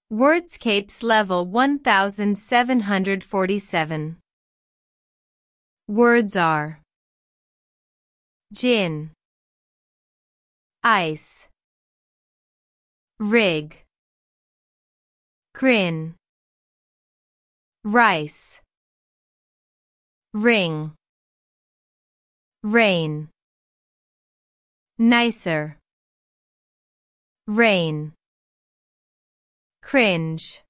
Wordscapes level 1747. Words are gin, ice, rig, grin, rice, ring, rain, nicer, rain, cringe.